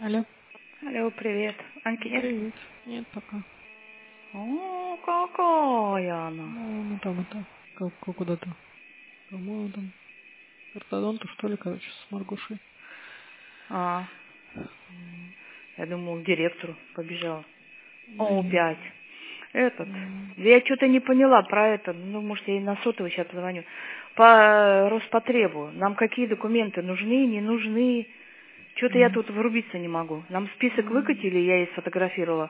Алло. Алло, привет. Аньки нет? Привет. Нет пока. О, какая она. Ну там это, куда-то. По-моему, там к ортодонту, что ли, короче, с Маргушей. А, я думал, к директору побежала. О, Не. 5. Этот. М, Я что-то не поняла про это. Ну, может, я ей на сотовый сейчас позвоню. По Роспотребу. Нам какие документы нужны, не нужны? Что-то я м, тут врубиться не могу. Нам список м, выкатили, я ей сфотографировала.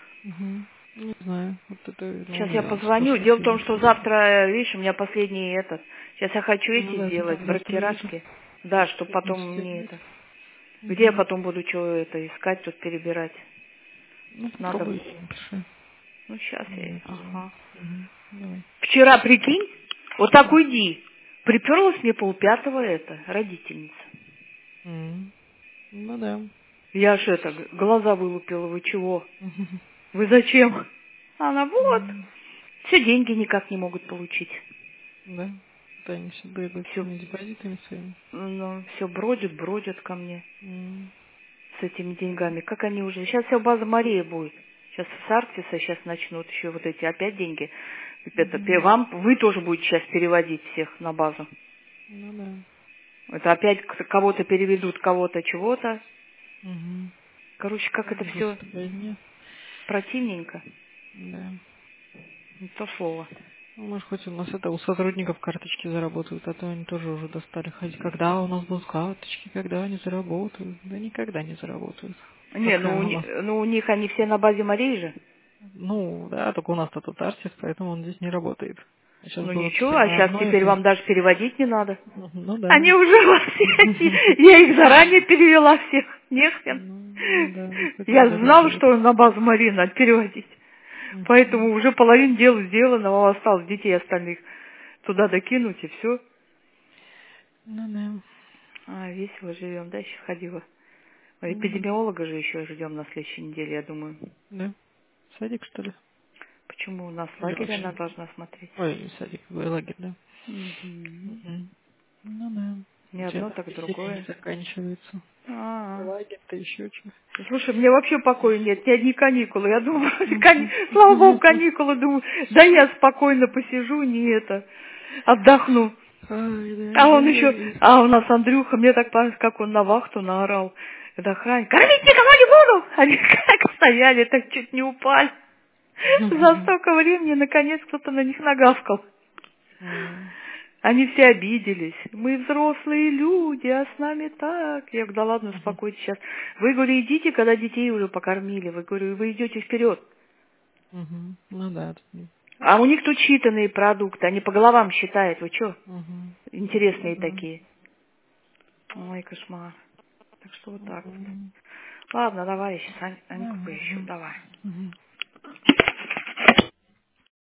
Не знаю. Вот это, Сейчас ну, я надо позвоню. спросить Дело в ее. том, что завтра, видишь, у меня последний этот. Сейчас я хочу Ну эти да, ты сделать, там должна это бракетирашки. Да, чтобы потом университет мне быть. это. Где я Угу. потом буду что это искать, тут перебирать? Ну, Надо. попробуй ей напиши. Ну, сейчас я. Я позвоню. Ага. Угу. Давай. Вчера, прикинь, вот так М. уйди. Приперлась мне полпятого это, родительница. М. Ну да. Я ж это, глаза вылупила, вы чего? Мгм. Вы зачем? Она, вот. М. Все деньги никак не могут получить. Да. Да, они все бегают с Все, этими депозитами своими. ну, все бродят ко мне М. с этими деньгами. Как они уже? Сейчас вся база Мария будет. Сейчас с Арктиса сейчас начнут еще вот эти опять деньги. Это, Мгм. вам, вы тоже будете сейчас переводить всех на базу. Ну да. Это опять кого-то переведут, кого-то чего-то. Угу. Короче, как это Здесь все это возня. противненько. Да. Не то слово. Ну, может, хоть у нас это у сотрудников карточки заработают, а то они тоже уже достали ходить. Когда у нас будут карточки, когда они заработают? Да никогда не заработают. Не, Пока ну, у нас... ну у них они все на базе Марии же. Ну, да, только у нас-то тут артист, поэтому он здесь не работает. Сейчас Ну будут ничего, все а на сейчас одной теперь этой... вам даже переводить не надо. Ну да. Они уже во все. Я их заранее перевела всех. Нехрен. Ну да, хоть Я это знала, радует. что на базу Марии надо переводить. Поэтому Мгм. уже половина дела сделана, а осталось детей остальных туда докинуть и все. Ну да. А, весело живем, да, еще ходила. Мгм. Эпидемиолога же еще ждем на следующей неделе, я думаю. Да. Садик, что ли? Почему у нас Или лагерь она вообще? должна смотреть? Ой, не садик, лагерь, да. Мгм. Мгм. Ну да. Не У тебя одно, там так веселье не другое. заканчивается. А, Лагерь-то еще что. слушай, мне вообще покоя нет, ни одни каникулы. Я думаю, Мгм. слава богу, каникулы, думаю, да я спокойно посижу, не это, отдохну. Ай, да, А он я еще, вот... а у нас Андрюха, мне так понравилось, как он на вахту наорал. Это охранник, кормить никого не буду! Они как стояли, так чуть не упали. За столько времени, наконец, кто-то на них нагавкал. М. Они все обиделись. Мы взрослые люди, а с нами так. Я говорю, да ладно, Мгм. успокойтесь сейчас. Вы, говорю, идите, когда детей уже покормили. Вы, говорю, вы идете вперед. Мгм. Ну да. А у них тут считанные продукты, они по головам считают. Вы что? Мгм. Ну Интересные да. такие. Ой, кошмар. Так что вот так вот. Мгм. Ладно, давай, я сейчас Аньку Давай, поищу. ага. Давай. Мгм.